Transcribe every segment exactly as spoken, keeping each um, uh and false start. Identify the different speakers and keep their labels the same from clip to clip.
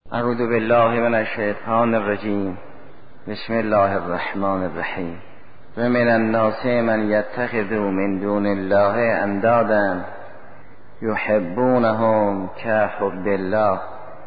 Speaker 1: اعوذ بالله من الشیطان الرجیم. بسم الله الرحمن الرحیم. و من الناس من یتخذ من دون الله اندادا یحبونهم كحب الله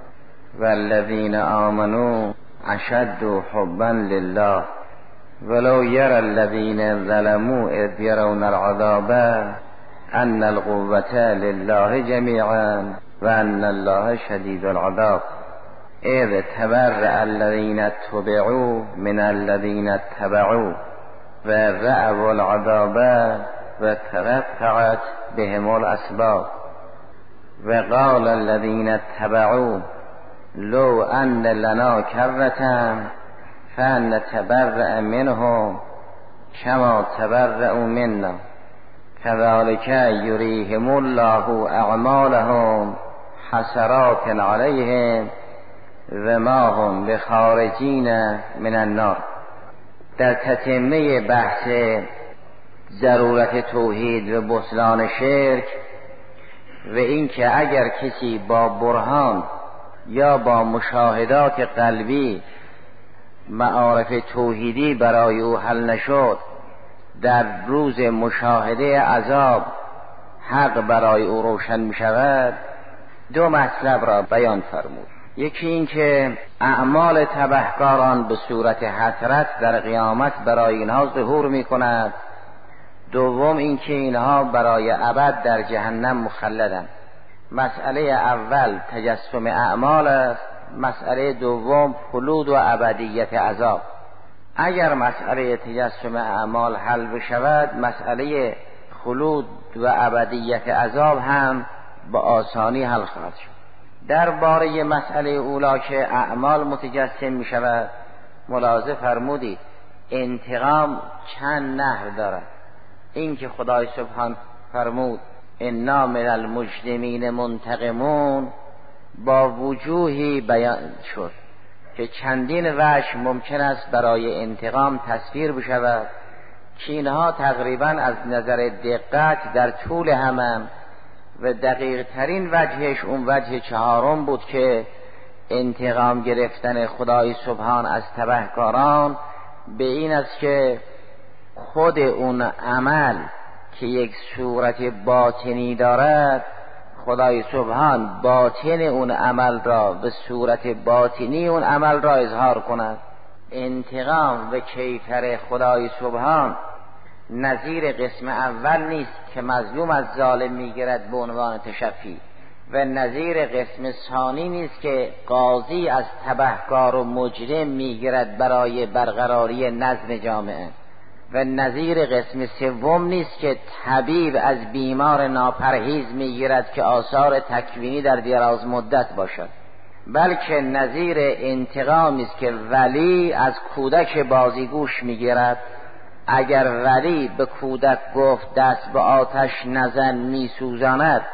Speaker 1: والذین آمنوا اشد حبا لله ولو یری الذین ظلموا اذ یرون العذاب ان القوة لله جمیعا و ان الله شدید العذاب اذ تبرأ الذین اتبعوا من الذین اتبعوا و رأوا العذاب و تقطعت بهم الاسباب و قال الذین اتبعوا لو ان لنا کرة فنتبرأ منهم كما تبرأوا منا كذلك يريهم الله اعمالهم حسرات عليهم و ما هم بخارجین من النار. در تتمه بحث ضرورت توحید و بطلان شرک و اینکه اگر کسی با برهان یا با مشاهدات قلبی معارف توحیدی برای او حل نشد، در روز مشاهده عذاب حق برای او روشن می شود، دو مطلب را بیان فرمود. یکی این که اعمال تبهکاران به صورت حسرت در قیامت برای اینها ظهور می کند. دوم این که اینها برای ابد در جهنم مخلدند. مسئله اول تجسم اعمال است، مسئله دوم خلود و ابدیت عذاب. اگر مسئله تجسم اعمال حل بشود، مسئله خلود و ابدیت عذاب هم با آسانی حل خواهد شد. درباره مسئله اولا که اعمال متجسم می شود، ملاحظه فرمودید انتقام چند نحو دارد. این که خدای سبحان فرمود انا من المجرمین منتقمون با وجوهی بیان شد که چندین وجه ممکن است برای انتقام تصویر بشود که اینها تقریبا از نظر دقت در طول همم و دقیق ترین وجهش اون وجه چهارم بود که انتقام گرفتن خدای سبحان از تبهکاران به این است که خود اون عمل که یک صورت باطنی دارد، خدای سبحان باطن اون عمل را به صورت باطنی اون عمل را اظهار کند. انتقام و کیفر خدای سبحان نظیر قسم اول نیست که مظلوم از ظالم میگیرد به عنوان تشفی، و نظیر قسم ثانی نیست که قاضی از تبهکار و مجرم میگیرد برای برقراری نظم جامعه، و نظیر قسم سوم نیست که طبیب از بیمار ناپرهیز میگیرد که آثار تکوینی در دراز مدت باشد، بلکه نظیر انتقامی است که ولی از کودک بازیگوش میگیرد. اگر ولی به کودک گفت دست به آتش نزن میسوزاند،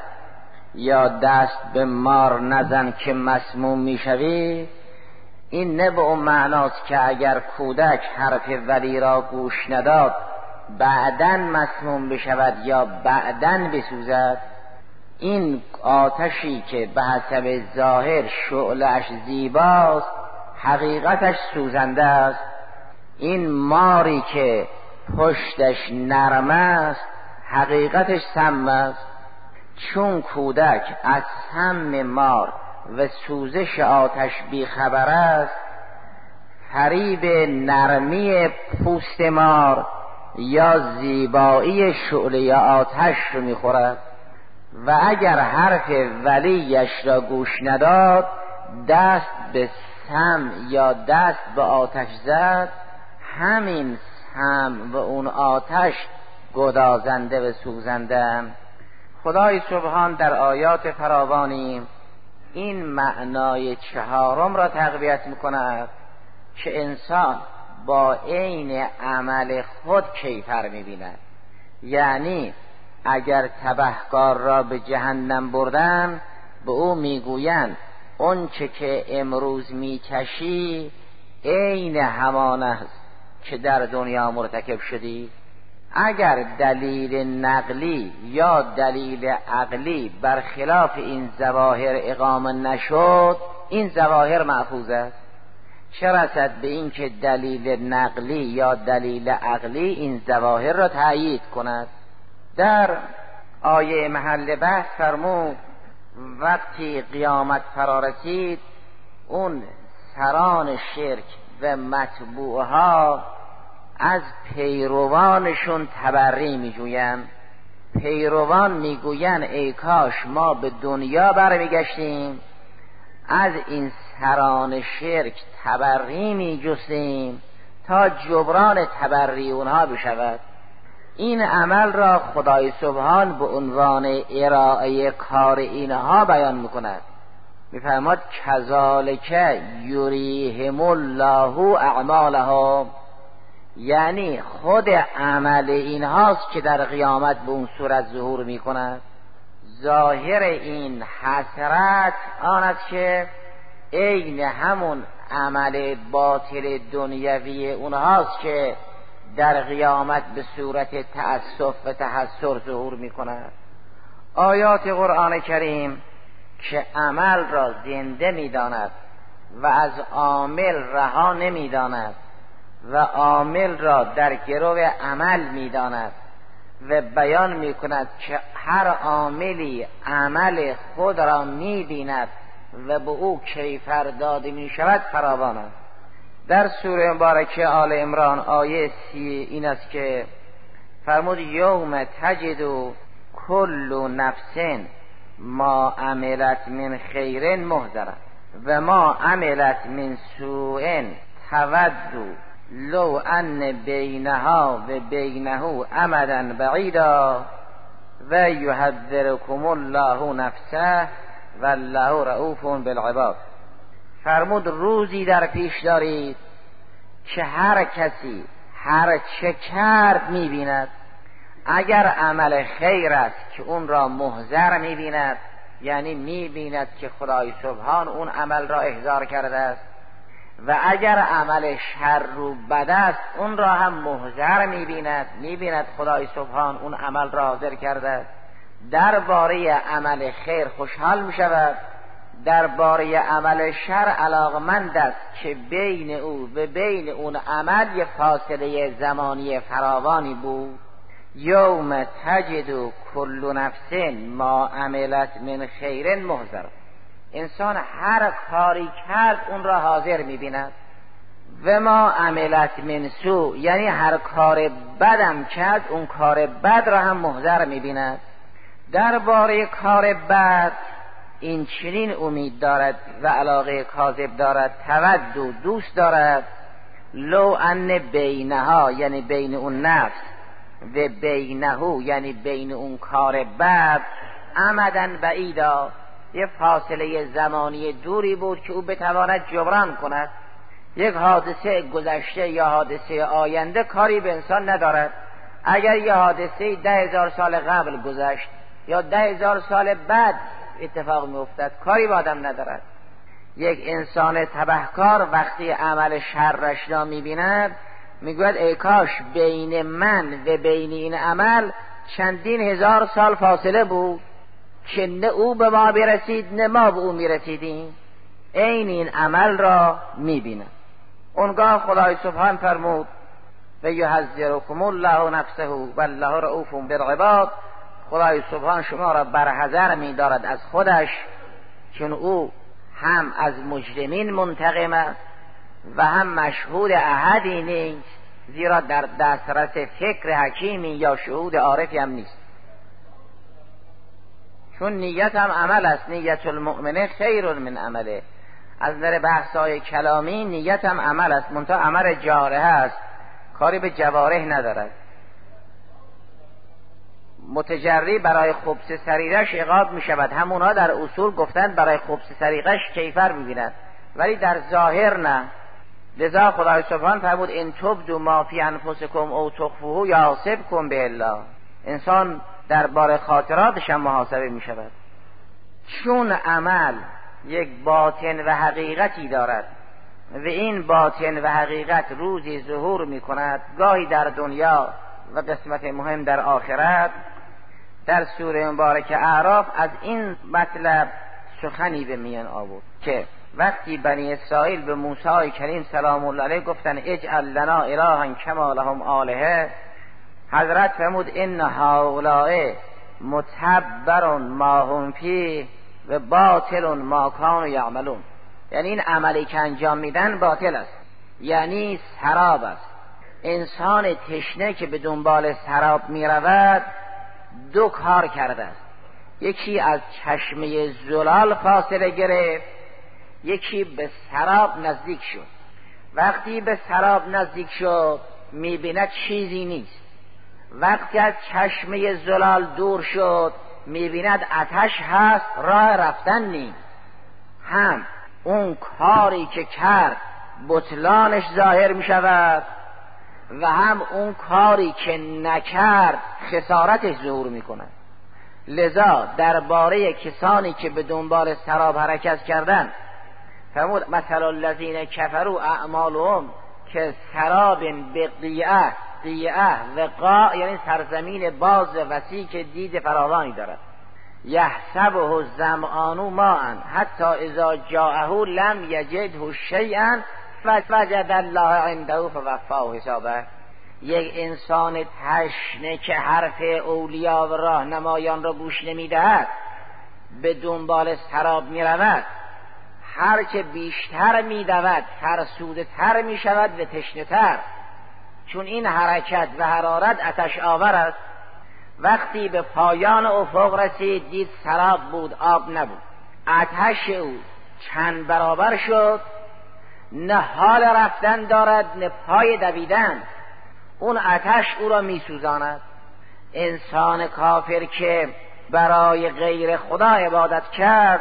Speaker 1: یا دست به مار نزن که مسموم میشوی، این نه به اون معناست که اگر کودک حرف ولی را گوش نداد بعدن مسموم بشود یا بعدن بسوزد. این آتشی که به حسب ظاهر شعله‌اش زیباست حقیقتش سوزنده است. این ماری که پشتش نرم است حقیقتش سم است. چون کودک از سم مار و سوزش آتش بیخبر است، فریب نرمی پوست مار یا زیبایی شعله آتش رو میخورد، و اگر حرف ولیش را گوش نداد دست به سم یا دست به آتش زد، همین سم و اون آتش گدازنده و سوزنده. خدای سبحان در آیات فراوانی این معنای چهارم را تقویت میکند که انسان با عین عمل خود کیفر میبیند. یعنی اگر تبهکار را به جهنم بردن، به او میگویند اون چه که امروز میچشی عین همان است که در دنیا مرتکب شدی. اگر دلیل نقلی یا دلیل عقلی برخلاف این ظواهر اقامه نشد، این ظواهر محفوظ است، چه رسد به این که دلیل نقلی یا دلیل عقلی این ظواهر را تأیید کند. در آیه محل بحث فرمود وقتی قیامت فرا رسید اون سران شرک و متبوعها از پیروانشون تبری میجویند. پیروان میگویند ای کاش ما به دنیا برمیگشتیم، از این سران شرک تبری میجستیم تا جبران تبری اونها بشود. این عمل را خدای سبحان به عنوان ارائه کار اینها بیان میکند. میفرماد کذالک یریهم الله اعمالهم، یعنی خود عمل اینهاست که در قیامت به اون صورت ظهور میکند. ظاهر این حسرت آن است که عین همون عمل باطل دنیوی اونهاست که در قیامت به صورت تأسف و تحسر ظهور میکند. آیات قرآن کریم که عمل را زنده میداند و از عامل رها نمیداند و عامل را در گرو عمل میداند و بیان میکند که هر عاملی عمل خود را میبیند و به او کیفر داده میشود فراوان است. در سوره مبارکه آل عمران آیه سی این است که فرمود یوم تجد کل نفس ما عملت من خیر محضرا و ما عملت من سوء تود لو ان بینها و بینه امدا بعیدا و یحذرکم الله نفسه والله رؤوف بالعباد. فرمود روزی در پیش دارید که هر کسی هر چه کرد میبیند. اگر عمل خیر است که اون را محضر میبیند، یعنی میبیند که خدای سبحان اون عمل را احضار کرده است، و اگر عمل شر و بد است اون را هم محضر میبیند، میبیند خدای سبحان اون عمل را حاضر کرده است. درباره عمل خیر خوشحال میشود، درباره عمل شر علاقمند است که بین او و بین اون عمل یه فاصله زمانی فراوانی بود. یوم تجد کل نفس ما عملت من خیر محضر، انسان هر کاری کرد اون را حاضر میبیند. و ما عملت من سوء، یعنی هر کار بدم کرد اون کار بد را هم محضر میبیند. درباره کار بد این چنین امید دارد و علاقه کاذب دارد، تود و دوست دارد لو ان بینها، یعنی بین اون نفس، و بینه یعنی بین اون کار بد، امدن بعیدا، یه فاصله زمانی دوری بود که او بتواند جبران کند. یک حادثه گذشته یا حادثه آینده کاری به انسان ندارد. اگر یه حادثه ده هزار سال قبل گذشت یا ده هزار سال بعد اتفاق می افتد کاری با آدم ندارد. یک انسان تبهکار وقتی عمل شرش را می بیند میگوید ای کاش بین من و بین این عمل چندین هزار سال فاصله بود که نه او به ما برسید نه ما به او میرسیدیم. این این عمل را میبینم. اونگاه خدای سبحان فرمود و یحذرکم الله نفسه والله رؤوف بالعباد، خدای سبحان شما را برحذر می‌دارد از خودش، چون او هم از مجرمین منتقم است و هم مشهود احدی نیست، زیرا در دسترس فکر حکیمی یا شهود عارفی هم نیست. چون نیت هم عمل است، نیت المؤمنه خیر من عمله. از نظر بحث‌های کلامی نیت هم عمل است، منتها عمل جارحه است، کاری به جوارح ندارد. متجری برای خبث سریرش عقاب می شود، همونها در اصول گفتند برای خبث سریرش کیفر می‌بیند، ولی در ظاهر نه. لذا خدای سبحان فرمود ان تبدوا ما فی انفسکم او تخفوه یحاسبکم بالله. انسان درباره خاطراتش هم محاسبه می شود. چون عمل یک باطن و حقیقتی دارد و این باطن و حقیقت روزی ظهور می کند، گاهی در دنیا و قسمت مهم در آخرت. در سوره مبارکه اعراف از این مطلب سخنی به میان آورد که وقتی بنی اسرائیل به موسی کریم سلام الله علیه گفتن اجعل لنا الها کما لهم آلهه، حضرت فرمود ان هؤلاء متبر ما هم فیه و باطل ما کانوا یعملون. یعنی این عملی که انجام میدن باطل است، یعنی سراب است. انسان تشنه که به دنبال سراب میرود دو کار کرده است، یکی از چشمه زلال فاصله گرفت، یکی به سراب نزدیک شد. وقتی به سراب نزدیک شد میبیند چیزی نیست، وقتی از چشمه زلال دور شد میبیند آتش هست، راه رفتن نیست. هم اون کاری که کرد بطلانش ظاهر میشود و هم اون کاری که نکرد خسارتش ظهور میکند. لذا درباره کسانی که به دنبال سراب حرکت کردن فرمود مثل الذین کفروا اعمالهم که سراب بقیعه قیعه وقاع، یعنی سرزمین باز وسیع که دید فراوانی دارد. یحسبه الظمآن ماء حتی اذا جاءه لم یجده شیئا فوجد الله عنده فوفاه حسابه. یک انسان تشنه که حرف اولیا و راهنمایان را گوش نمیدهد به دنبال سراب میرود، هرچه بیشتر میدود فرسوده تر میشود و تشنه تر، چون این حرکت و حرارت آتش آور است. وقتی به پایان افق رسید دید سراب بود، آب نبود. آتش او چند برابر شد، نه حال رفتن دارد نه پای دویدن، اون آتش او را میسوزاند. انسان کافر که برای غیر خدا عبادت کرد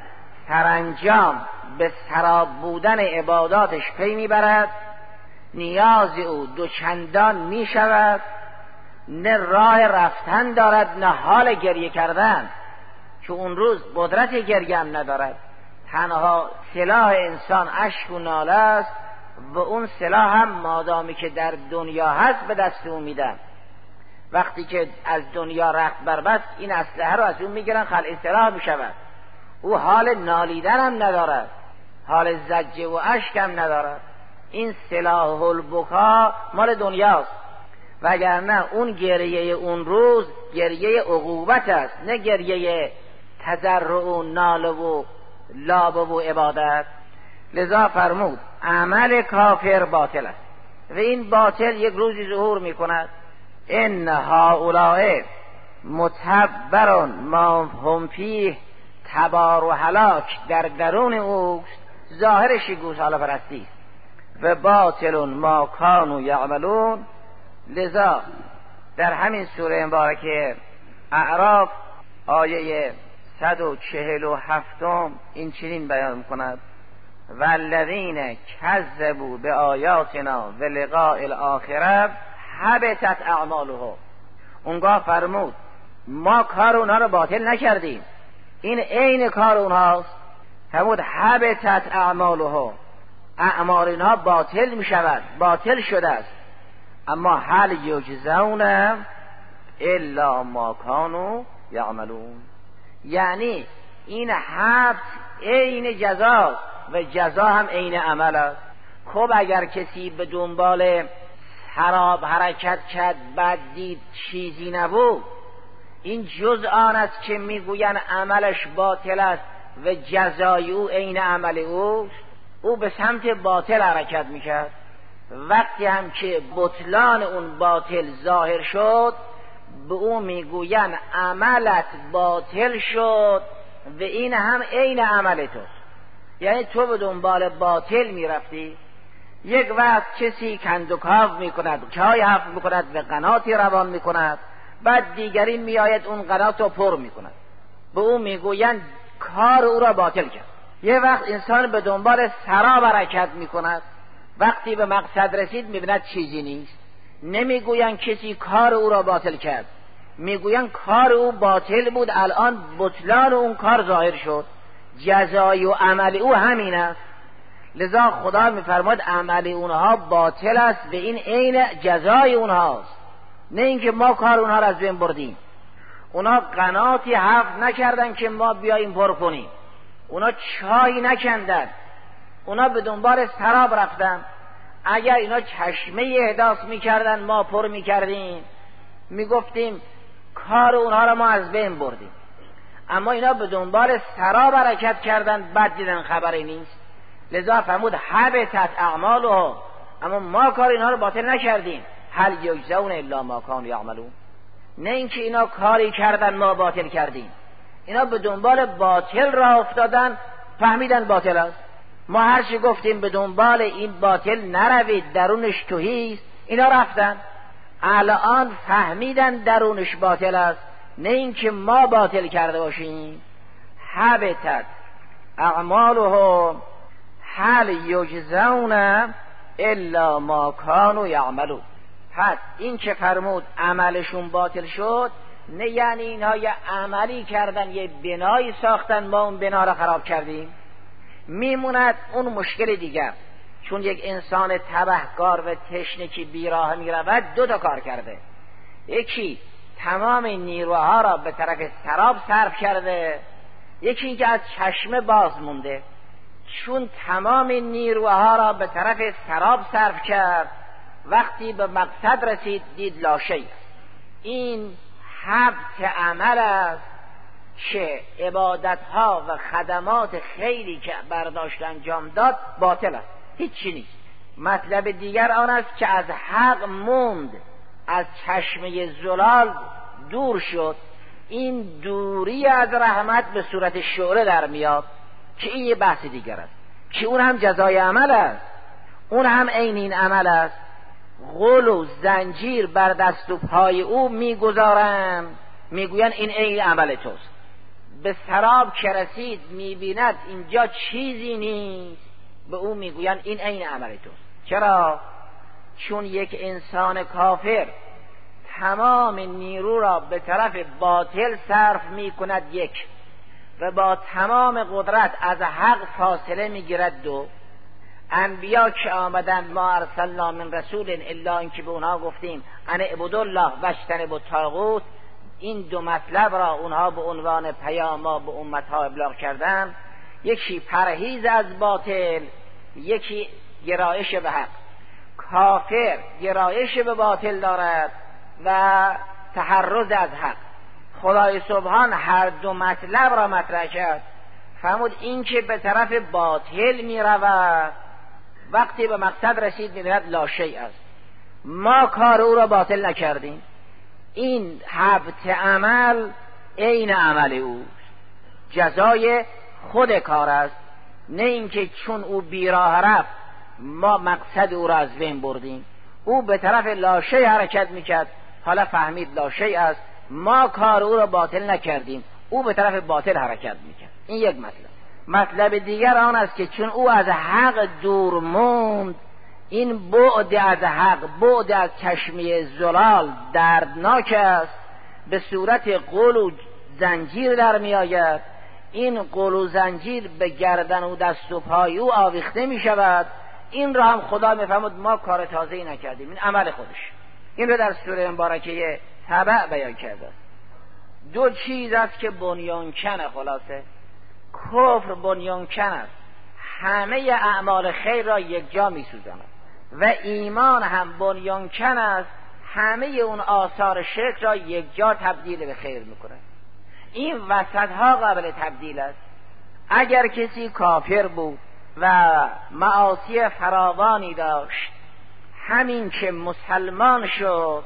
Speaker 1: سرانجام به سراب بودن عباداتش پی میبرد، نیاز او دوچندان می شود، نه راه رفتن دارد نه حال گریه کردن، که اون روز قدرت گریه هم ندارد. تنها سلاح انسان اشک و ناله است و اون سلاح هم مادامی که در دنیا هست به دست اون میدن. وقتی که از دنیا رخت بربست این اسلحه رو از اون میگیرن، خلع سلاح میشود. او حال نالیدن هم ندارد، حال زجه و اشک هم ندارد. این سلاح البکا مال دنیاست، وگرنه اون گریه اون روز گریه عقوبت است، نه گریه تضرع و ناله و لابه و عبادت. لذا فرمود عمل کافر باطل است و این باطل یک روزی ظهور می کند. ان هؤلاء متبر ما هم فیه، تبار و هلاک در درون اوست، ظاهرش گوساله پرستی و باطل ما کانوا یعملون. لذا در همین سوره مبارکه اعراف آیه صد و چهل و هفتم این چنین بیان می‌کند والذین کذبوا بآیاتنا و لقاء الاخره حبطت اعمالهم. اونگاه فرمود ما کار اونها رو باطل نکردیم، این عین کار اونهاست. فرمود حبطت اعمالهم، اعمال اینها باطل می شود، باطل شده است. اما هل یجزون الا ما کانوا یعملون، یعنی این حبط عین جزا و جزا هم عین عمل است. خب اگر کسی به دنبال سراب حرکت کرد بعد دید چیزی نبود، این جز آن است که میگوین عملش باطل است و جزای او عین عمل اوست. او به سمت باطل حرکت میکرد. وقتی هم که بطلان اون باطل ظاهر شد به او میگوین عملت باطل شد و این هم عین عمل توست. یعنی تو به دنبال باطل میرفتی، یک وقت کسی کندوکاو میکند، چای حفظ میکند و قناتی روان میکند، بعد دیگری میآید اون قنات رو پر میکند، به او میگوین کار او را باطل کرد. یه وقت انسان به دنبال سراب حرکت میکند، وقتی به مقصد رسید میبیند چیزی نیست، نمیگوین کسی کار او را باطل کرد، میگوین کار او باطل بود، الان بطلان اون کار ظاهر شد، جزای و عمل او همین است. لذا خدا میفرماد عمل اونها باطل است و این عین جزای اونهاست، نه اینکه ما کار اونها را از بین بردیم. اونها قناتی حفظ نکردن که ما بیاییم پر کنیم،
Speaker 2: اونا چای نکندن، اونا به دنبال سراب رفتن. اگر اینا چشمه احداث میکردن ما پر میکردیم، میگفتیم کار اونها را ما از بین بردیم. اما اینا به دنبال سراب حرکت کردن، بعد دیدن خبری نیست، لذا فرمود حبطت اعمالهم، اما ما کار اینها رو باطل نکردیم. هل یجزون الا ما کانوا یعملون، نه اینکه اینا کاری کردن ما باطل کردیم، اینا به دنبال باطل راه افتادن، فهمیدن باطل است. ما هر چی گفتیم به دنبال این باطل نروید، درونش توهیست، اینا رفتن الان فهمیدن درونش باطل است، نه اینکه ما باطل کرده باشیم. حبطت اعمالهم هل یجزون الا ما کانوا یعملون. پس این که فرمود عملشون باطل شد، نه یعنی اینها یه عملی کردن، یه بنایی ساختن، ما اون بنا را خراب کردیم. میموند اون مشکل دیگر، چون یک انسان تبهکار و تشنه که بیراه میرود دو تا کار کرده. یکی تمام نیروها را به طرف سراب صرف کرده، یکی اینکه از چشمه باز مونده. چون تمام نیروها را به طرف سراب صرف کرد، وقتی به مقصد رسید دید لاشی. این حبط عمل است که عبادتها و خدمات خیری که برداشت انجام داد باطل است، هیچی نیست. مطلب دیگر آن است که از حق موند، از چشمه زلال دور شد. این دوری از رحمت به صورت شعله در میاد که این یه بحث دیگر است، که اون هم جزای عمل است، اون هم عین این عمل است. غل و زنجیر بر دست و پای او میگذارن، میگوین این عین عمل توست. به سراب که رسید میبیند اینجا چیزی نیست، به او میگوین این عین عمل توست. چرا؟ چون یک انسان کافر تمام نیرو را به طرف باطل صرف میکند یک، و با تمام قدرت از حق فاصله میگیرد دو. انبیا که آمدن ما ارسلنا من رسول الا اینکه به اونها گفتیم ان اعبدوا الله واجتنبوا الطاغوت، این دو مطلب را اونها به عنوان پیام ما به امتها ابلاغ کردن. یکی پرهیز از باطل، یکی گرایش به حق. کافر گرایش به باطل دارد و تحرز از حق. خدای سبحان هر دو مطلب را مطرح کرد، فرمود این که به طرف باطل می رود، وقتی به مقصد رسید می بیند لاشی است، ما کار او را باطل نکردیم. این حبط عمل عین عمل اوست، جزای خود کار است، نه اینکه چون او بیراه رفت ما مقصد او را از بین بردیم. او به طرف لاشی حرکت میکرد، حالا فهمید لاشی است، ما کار او را باطل نکردیم، او به طرف باطل حرکت میکرد. این یک مطلب. مطلب دیگر آن است که چون او از حق دور موند، این بعد از حق، بعد از چشمه زلال دردناک است، به صورت قل و زنجیر در می آید. این قل و زنجیر به گردن و دست و پای او آویخته می شود. این را هم خدا می فرمود ما کار تازه‌ای نکردیم، این عمل خودش. این را در سوره مبارکه تبع بیان کرده است. دو چیز است که بنیان کنه، خلاصه کفر بنیان کن است، همه اعمال خیر را یک جا می سوزاند، و ایمان هم بنیان کن است، همه اون آثار شرک را یک جا تبدیل به خیر میکنه. این وسط ها قابل تبدیل است. اگر کسی کافر بود و معاصی فراوانی داشت، همین که مسلمان شد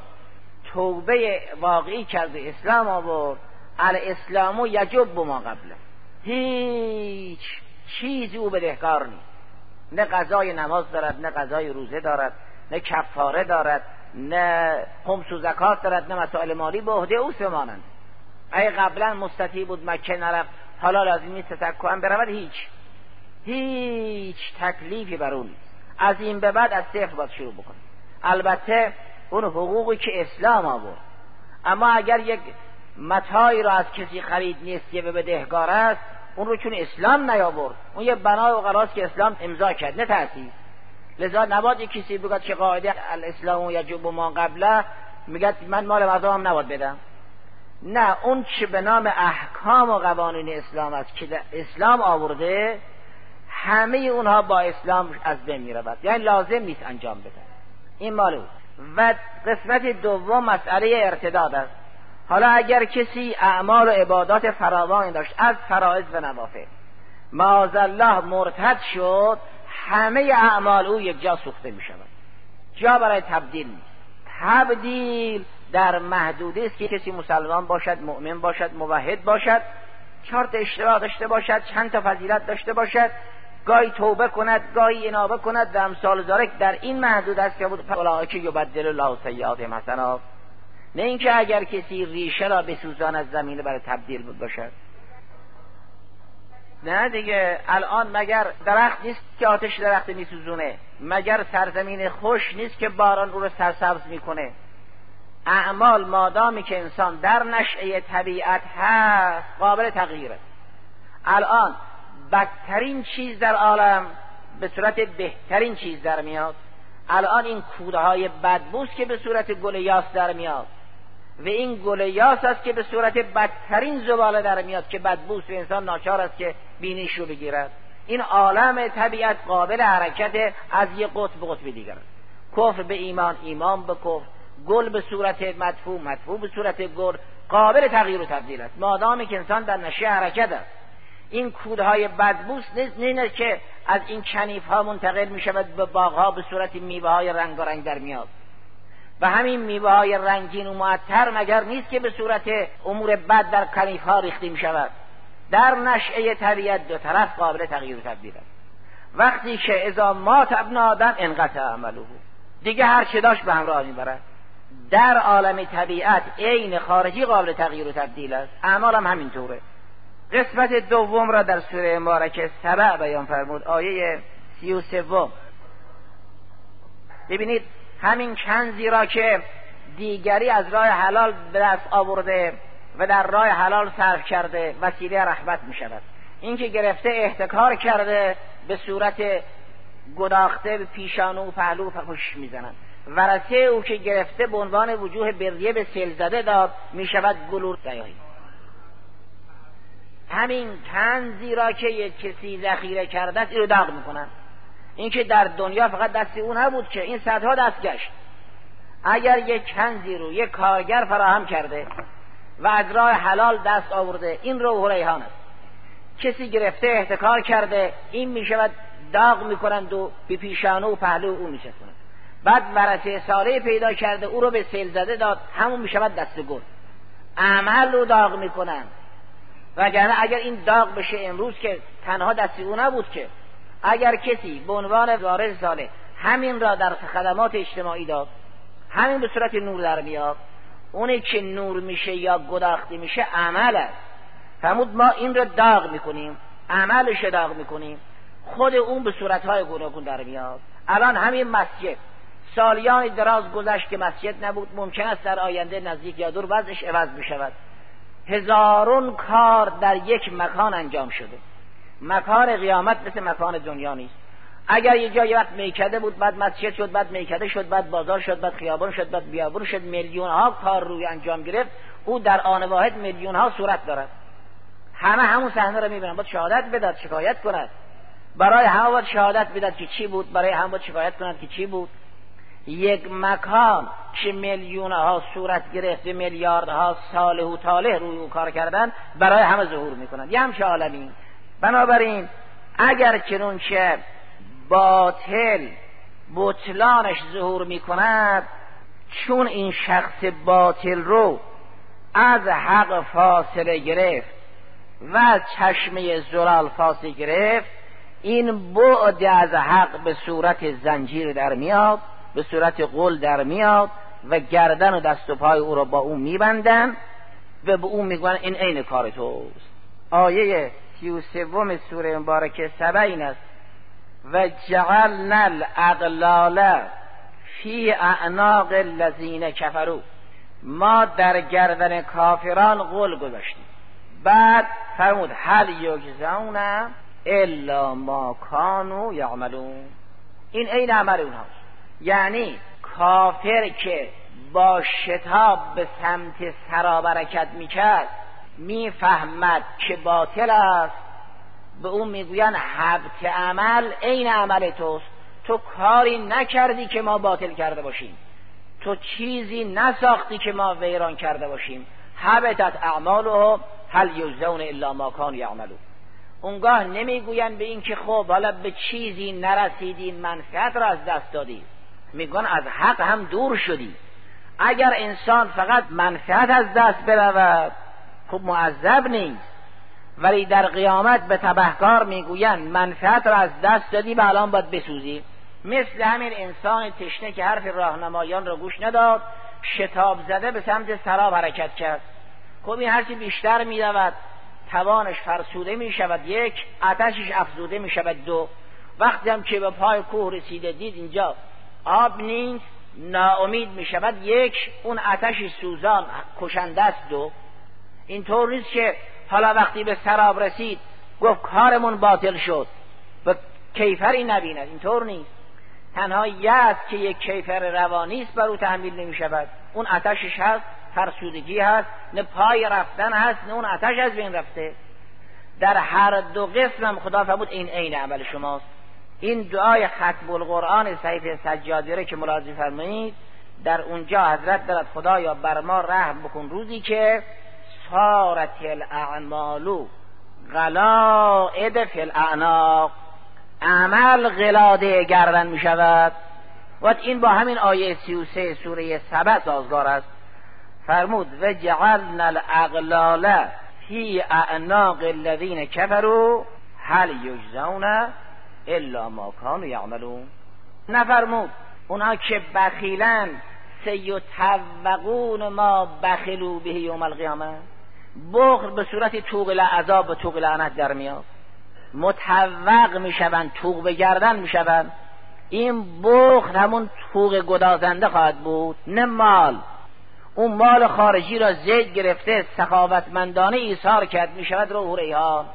Speaker 2: توبه واقعی کرد، اسلام آورد، الاسلام یجب ما قبله، هیچ چیزی او بدهکار نیست. نه قضای نماز دارد، نه قضای روزه دارد، نه کفاره دارد، نه خمس و زکات دارد، نه مسائل مالی به عهده او سمانند. اگه قبلا مستطیع بود مکه نرفت، حالا لازم نیست تکو هم برود، هیچ هیچ تکلیفی بر اون نیست. از این به بعد از صفر باید شروع بکنه. البته اون حقوقی که اسلام آورد، اما اگر یک متاعی را از کسی خرید نیست که به بدهکار است، اون رو چون اسلام نیاورد، اون یه بنا و قراست که اسلام امضا کرد، نه تأسیس. لذا نباید یک کسی بگه که قاعده الاسلام یجب ما قبله، میگه من مال مردم هم نباید بدم. نه اون چه به نام احکام و قوانین اسلام است که اسلام آورده، همه اونها با اسلام از بین می‌رود، یعنی لازم نیست انجام بدن. این مال او. و قسمت دوم مسئله ارتداد است. حالا اگر کسی اعمال و عبادات فراوان داشت از فرائض و نوافل، معاذالله مرتد شد، همه اعمال او یک جا سوخته می شود، جا برای تبدیل نیست. تبدیل در محدوده است که کسی مسلمان باشد، مؤمن باشد، موحد باشد، چهار تا اشتباه داشته باشد، چند تا فضیلت داشته باشد، گاهی توبه کند، گاهی انابه کند و امثال ذالک. در این محدود است که اولئک یبدل الله سیئاتهم حسنات. نه اینکه اگر کسی ریشه را بسوزان از زمین برای تبدیل باشد. نه دیگه، الان مگر درخت نیست که آتش درخت میسوزونه؟ مگر سرزمین خوش نیست که باران او رو سرسبز میکنه؟ اعمال مادامی که انسان در نشأه طبیعت هست قابل تغییره. الان بدترین چیز در عالم به صورت بهترین چیز در میاد. الان این کوره های بدبوست که به صورت گل یاس در میاد و این گل یاس است که به صورت بدترین زباله در میاد که بدبوست و انسان ناچار است که بینیش رو بگیرد. این عالم طبیعت قابل حرکت از یک قطب به قطب دیگر است. کفر به ایمان، ایمان به کفر، گل به صورت مدفوع، مدفوع به صورت گل، قابل تغییر و تبدیل است مادامی که انسان در نشأه حرکت است. این کودهای بدبوست نیست نه که از این کنیف ها منتقل می شود به باغ ها به صورت میوه های رنگارنگ در میاد و همین میوه های رنگین و معطر مگر نیست که به صورت امور بد در کنیف ها ریخته می شود. در نشأه طبیعت دو طرف قابل تغییر و تبدیل است. وقتی که اذا مات ابن آدم انقطع عمله، دیگه هر چه داشت به همراه میبرد. در عالم طبیعت عین خارجی قابل تغییر و تبدیل است، اعمال هم همینطوره. قسمت دوم را در سوره مبارکه سبع بیان فرمود، آیه سی و سوم. ببینید همین کنزی را که دیگری از راه حلال به دست آورده و در راه حلال صرف کرده وسیله رحمت می شود. این که گرفته احتکار کرده به صورت گداخته به پیشانو و پهلو و پشت می زنند. ورثه او که گرفته به عنوان وجوه بریه به سیل زده داد می شود گلور سیاهی. همین کنزی را که یک کسی ذخیره کرده است این رو داغ میکنن. این که در دنیا فقط دستی اون نبود که این صدها دست گشت. اگر یک کنزی رو یک کارگر فراهم کرده و از راه حلال دست آورده، این روح ریحان است. کسی گرفته احتکار کرده، این میشود داغ میکنند و به پیشانو و پهلو اون میشستند. بعد ورثه صالح پیدا کرده او رو به سیل زده داد، همون میشود دست گل. عمل رو داغ میکنند. وگرنه اگر این داغ بشه امروز که تنها دستی او نبود که اگر کسی به عنوان وارث صالح همین را در خدمات اجتماعی داد، همین به صورت نور در میاد، اونی که نور میشه یا گداخته میشه عمل است. فرمود ما این را داغ میکنیم، عملش داغ میکنیم، خود اون به صورتهای گوناگون در میاد. الان همین مسجد سالیان دراز گذشت که مسجد نبود، ممکن است در آینده نزدیک یا دور وضعش عوض بشود. هزارون کار در یک مکان انجام شده. مکان قیامت مثل مکان دنیا نیست. اگر یه جایی وقت میکده بود، بعد مسجد شد، بعد میکده شد، بعد بازار شد، بعد خیابان شد، بعد بیابون شد، میلیون ها کار روی انجام گرفت، او در آن واحد میلیون ها صورت دارد. همه همون صحنه رو میبینن، باید شهادت بداد، شکایت کند. برای همه باید شهادت بداد که چی بود، برای همه باید شکایت کند که چی بود. یک مکان که میلیون ها صورت گرفته، میلیاردها صالح و طالح روی او کار کردن، برای همه ظهور میکنند. یه همچه عالمی. بنابراین اگر چنانچه باطل بطلانش ظهور میکند، چون این شخص باطل رو از حق فاصله گرفت و از چشمه زلال فاصله گرفت، این بعد از حق به صورت زنجیر در میاد، به صورت غل در میاد و گردن و دست و پای او را با او میبندن و به او میگوین این عین کار توست. آیه سی و سوم سوره مبارکه سبع این است: و جعلنا الاغلال فی اعناق الذین کفروا، ما در گردن کافران غل گذاشتیم. بعد فرمود هل یجزون الا ما کانوا یعملون، این عین عمل اونهاست. یعنی کافر که با شتاب به سمت سراب حرکت میکرد، میفهمد که باطل است، به اون میگوین حبط عمل عین عمل توست، تو کاری نکردی که ما باطل کرده باشیم، تو چیزی نساختی که ما ویران کرده باشیم. حبطت اعمالهم هل یجزون الا ما کانوا یعملون. اونگاه نمیگوین به این که خب حالا به چیزی نرسیدی، منفعت را از دست دادی، میگن از حق هم دور شدی. اگر انسان فقط منفعت از دست برود خب معذب نیست، ولی در قیامت به تبهکار میگوین منفعت را از دست دادی و الان باید بسوزی. مثل همین انسان تشنه که حرف راهنمایان را گوش نداد، شتاب زده به سمت سراب حرکت کرد. خب این هرچی بیشتر میرود توانش فرسوده میشود، یک، آتشش افزوده میشود، دو، وقتی هم که به پای کوه رسیده دید اینجا آب نیست ناامید میشود، یک، اون آتشش سوزان کشنده است، دو. اینطور نیست که حالا وقتی به سراب رسید گفت کارمون باطل شد و کیفری نبیند، اینطور نیست. تنها یأس که یک کیفر روانی است بر او تحمیل نمی شود، اون آتشش هست، فرسودگی هست، نه پای رفتن هست نه اون آتش از بین رفته. در هر دو قسم هم خدا فرمود این عین عمل شماست. این دعای ختم القرآن صحیفه سجادی که ملاحظه فرمایید، در اونجا حضرت دارد خدایا بر ما رحم بکن روزی که صارت الاعمال غلائد فی الاعناق، عمل غلاده گردن می شود. و این با همین آیه سی و سه سوره سبع سازگار است. فرمود و جعلنا الاغلال فی اعناق الذین کفروا هل یجزون الا ما کانوا یعملون. نفرمود اونها که بخیلن سیطوقون ما بخلوا به یوم القیامه. بخل به صورت طوق العذاب و طوق لعنت در میاد، متوق میشوند، طوق به گردن میشوند. این بخل همون طوق گدازنده خواهد بود، نه مال. اون مال خارجی را زید گرفته سخاوتمندانه ایثار کرد، میشود روح و ریحان.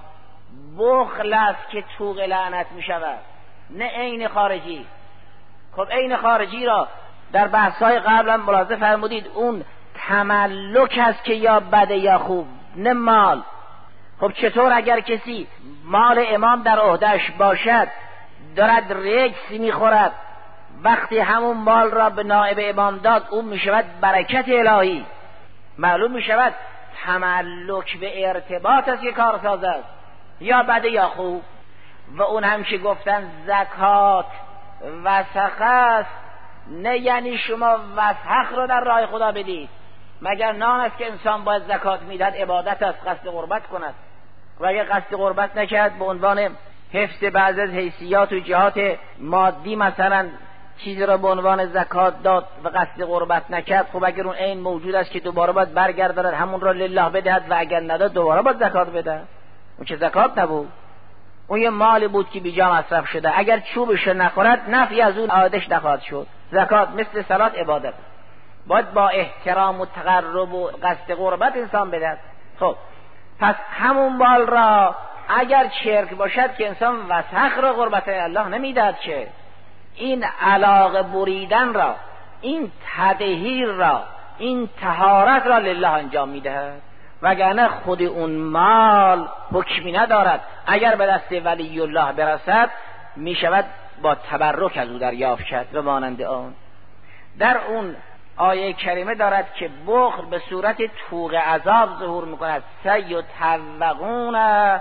Speaker 2: بخل است که طوق لعنت میشود، نه عین خارجی. خب عین خارجی را در بحث‌های قبل هم ملاحظه فرمودید، اون تملک است که یا بده یا خوب، نه مال. خب چطور اگر کسی مال امام در عهده‌اش باشد دارد رکس میخورد، وقتی همون مال را به نائب امام داد اون میشود برکت الهی، معلوم میشود تملک به ارتباط است که کارساز است، یا بده یا خوب. و اون هم که گفتن زکات وسخ است، نه یعنی شما وسخ رو در راه خدا بدید. مگر نان است که انسان باید زکات میدهد؟ عبادت است، قصد قربت کند. و اگر قصد قربت نکرد به عنوان حفظ بعض از حیثیات و جهات مادی مثلا چیزی را به عنوان زکات داد و قصد قربت نکرد، خب اگر اون عین موجود است که دوباره باید برگرداند همون را لله بدهد و اگر نداد دوباره باید زکات بده. اون که زکات نبود، اون یه مالی بود که بیجا مصرف شده. اگر چوبش نخورد نفعی از اون عادش نخواهد شد. زکات مثل صلات عبادت، باید با احترام و تقرب و قصد قربت انسان بدهد. خب پس همون مال را اگر چرک باشد که انسان وسخ را قربت الله نمیدهد، که این علاقه بریدن را، این تطهیر را، این طهارت را لله انجام میدهد. وگرنه خود اون مال حکمی ندارد. اگر به دست ولی الله برسد میشود با تبرک از او دریافت شد و مانند آن. در اون آیه کریمه دارد که بخل به صورت طوق عذاب ظهور میکند. سیطوقون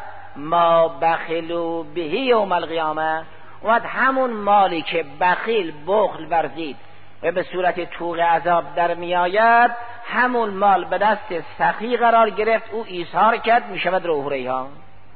Speaker 2: ما بخلوا به یوم القیامه. و همون مالی که بخیل بخل ورزید و به صورت طوق عذاب در میآید، همون مال به دست سخی قرار گرفت، او ایثار کرد، میشود روح و ریحان.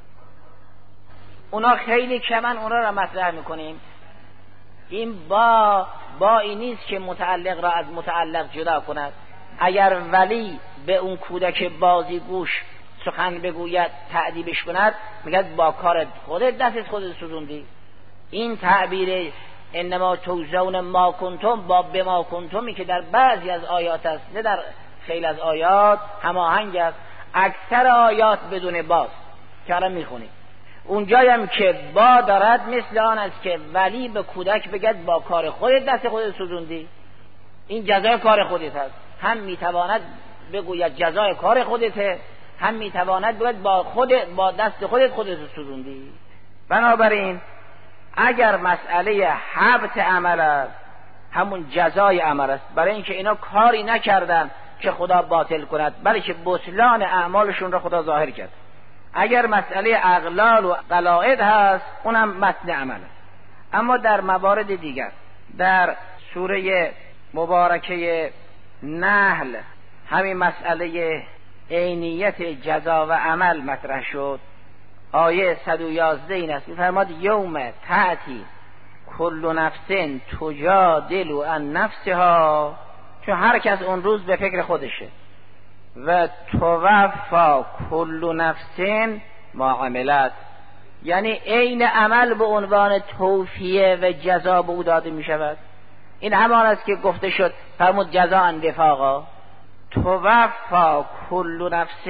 Speaker 2: اونا خیلی کمن اونا را مطرح میکنیم. این با با این نیست که متعلق را از متعلق جدا کند. اگر ولی به اون کودک بازیگوش سخن بگوید تأدیبش کند، میگه با کار خودت دستت خودت سوزوندی. این تعبیر انما توزون ما کنتم با بما کنتمی که در بعضی از آیات است، نه در خیلی از آیات هماهنگ است. اکثر آیات بدون باز که الان میخونیم. اونجایی هم که با دارد مثل آن است که ولی به کودک بگد با کار خودت دست خودت سوزوندی. این جزای کار خودت است. هم میتواند بگوید جزای کار خودته، هم میتواند بگوید با خود با دست خودت خودت رو سوزوندی. بنابراین اگر مسئله حبط عمل است، همون جزای عمل است، برای اینکه اینا کاری نکردن که خدا باطل کند، بلکه بطلان اعمالشون را خدا ظاهر کرد. اگر مسئله اغلال و قلائد هست، اونم متن عمل است. اما در موارد دیگر، در سوره مبارکه نحل همین مسئله عینیت جزا و عمل مطرح شد. آیه صد و یازده این است، می‌فرماد یوم تأتی کل نفس تجادل عن نفسها، چون هر کس اون روز به فکر خودشه، و توفا کل نفس ما عملت، یعنی عین عمل به عنوان توفیه و جزا به او داده می شود. این همان است که گفته شد فرمود جزاء وفاقا، توفا کل نفس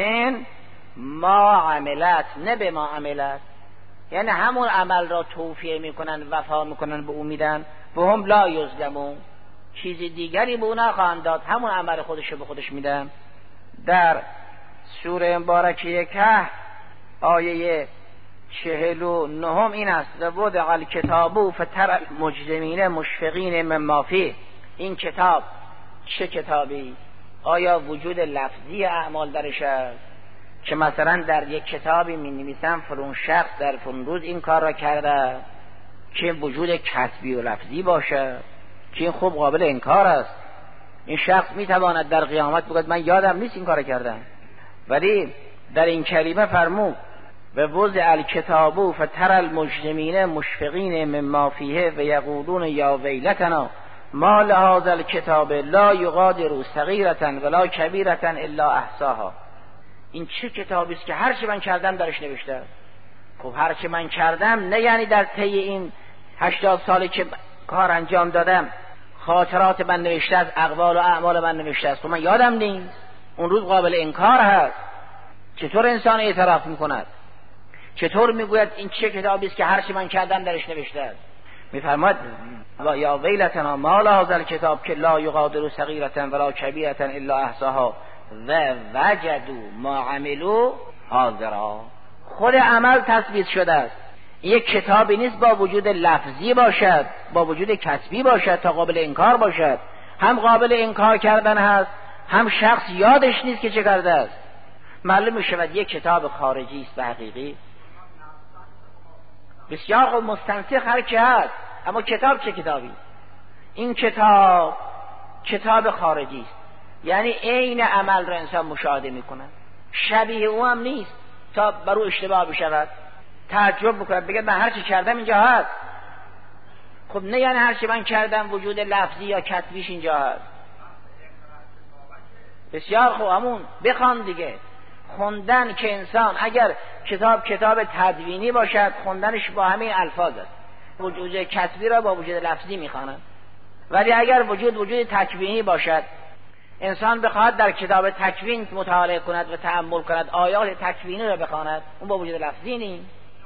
Speaker 2: ما عملت، نه به ما عملت، یعنی همون عمل را توفیه میکنن، وفا میکنن، به او میدن. و هم لا یظلمون، چیز دیگری به او نخواهند داد، همون عمل خودش به خودش میدن. در سوره مبارکه کهف آیه چهل و نهم این است، و وضع الکتاب فتری المجرمین مشفقین مما فیه. این کتاب چه کتابی؟ آیا وجود لفظی اعمال درش است که مثلا در یک کتابی می نویسن فرون شخص در فرون روز این کار را کرده، که وجود کسبی و لفظی باشه، که این خوب قابل انکار است. این شخص می تواند در قیامت بگوید من یادم نیست این کار را کردم. ولی در این کلمه فرمود و وضع الکتاب فتری المجرمین مشفقین مما فیه و یقولون یا ویلتنا ما لهذا الکتاب لا یغادر صغیرة ولا کبیرة الا احصاها. این چه کتابی است که هر چه من کردم درش نوشته است. خب هر چه من کردم نه یعنی در طی این هشتاد سالی که کار انجام دادم خاطرات من نوشته است، اقوال و اعمال من نوشته است. خب من یادم نیست، اون روز قابل انکار هست. چطور انسان اعتراف میکند؟ چطور میگوید این چه کتابی است که هر چه من کردم درش نوشته است؟ میفرماد و یا ویلتنا ما لهذا الکتاب که لا یغادر صغیرة ولا کبیرة الا احصاها و وجدوا ما عملوا حاضرا. خود عمل تثبیت شده است. یک کتابی نیست با وجود لفظی باشد، با وجود کسبی باشد تا قابل انکار باشد. هم قابل انکار کردن هست، هم شخص یادش نیست که چه کرده است. معلوم می شود یک کتاب خارجی است به حقیقی، بسیار خوب مستنسخ هر که هست، اما کتاب چه کتابی؟ این کتاب کتاب خارجی است، یعنی عین عمل را انسان مشاهده میکنه، شبیه او هم نیست تا بر او اشتباه بشود، تعجب بکنه بگه من هر چی کردم اینجا هست. خب نه یعنی هر چی من کردم وجود لفظی یا کتبیش اینجا هست. بسیار خوب، همون بخوان دیگه. خوندن که انسان اگر کتاب کتاب تدوینی باشد خوندنش با همین الفاظ است، وجود کتبی را با وجود لفظی میخواند. ولی اگر وجود وجود تکوینی باشد، انسان بخواهد در کتاب تکوین مطالعه کند و تأمل کند، آیات تکوینی را بخواند، اون با وجود لفظی نیست.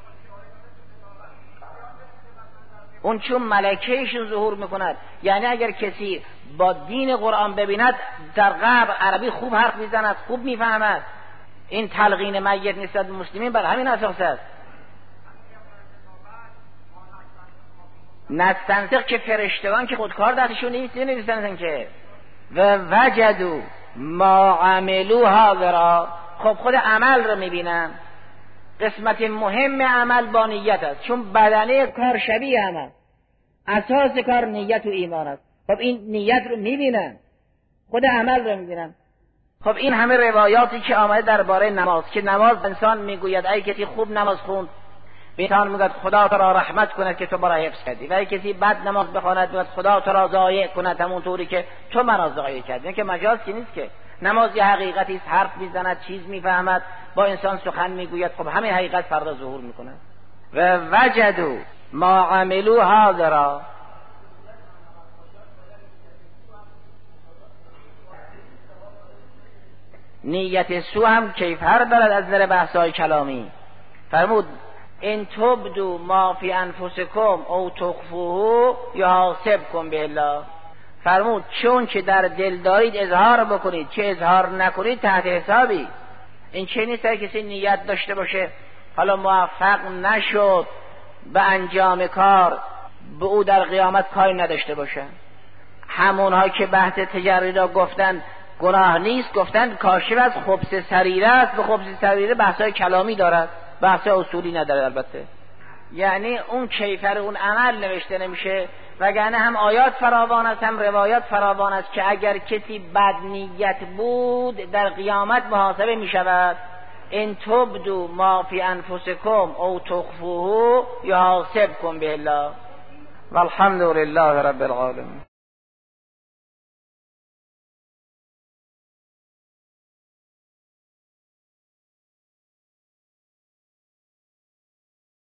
Speaker 2: اون چون ملکهشون ظهور میکند. یعنی اگر کسی با دین قرآن ببیند، در غرب عربی خوب حرف میزند، خوب میفهمد. این تلقین میت نسبت به مسلمین بر همین اساس است. نستنسخ که فرشتگان که خودکار دستشون نیست نمی‌نویسن که و وجدوا ما عملوا حاضرا. خب خود عمل رو میبینن. قسمت مهم عمل با نیت است، چون بدنه کار شبیه عمل، اساس کار نیت و ایمان است. خب این نیت رو میبینن، خود عمل رو میبینن. خب این همه روایاتی که آمده درباره نماز، که نماز انسان میگوید ای کسی خوب نماز خوند، بیتان میگوید خدا تو را رحمت کند که تو مرا حفظ کردی، و ای کسی بد نماز بخواند میگوید خدا تو را ضایع کند همون طوری که تو مرا ضایع کردی. که مجاز که نیست، که نماز یه حقیقتی است، حرف میزند، چیز میفهمد، با انسان سخن میگوید. خب همین حقیقت فردا ظهور میکنه. و وجدوا ما عملوا حاضرا. نیت سو هم کیفر دارد از نظر بحث‌های کلامی. فرمود ان تبدوا ما فی انفسکم او تخفوه یحاسبکم به الله. فرمود چون که در دل دارید اظهار بکنید، چه اظهار نکنید تحت حسابی. این چه نیست کسی نیت داشته باشه حالا موفق نشد به انجام کار، به او در قیامت کاری نداشته باشه. همونها که بحث تجری را گفتن گناه نیست، گفتن کاشف از خبث سریره است. به خبث سریره بحثای کلامی دارد، بحثای اصولی نداره البته. یعنی اون کیفر اون عمل نوشته نمیشه، وگرنه هم آیات فراوان است هم روایات فراوان است که اگر کسی بد نیت بود در قیامت محاسبه می شود. ان تبدوا ما فی انفسکم او تخفوه یحاسبکم به الله والحمد لله رب العالمین.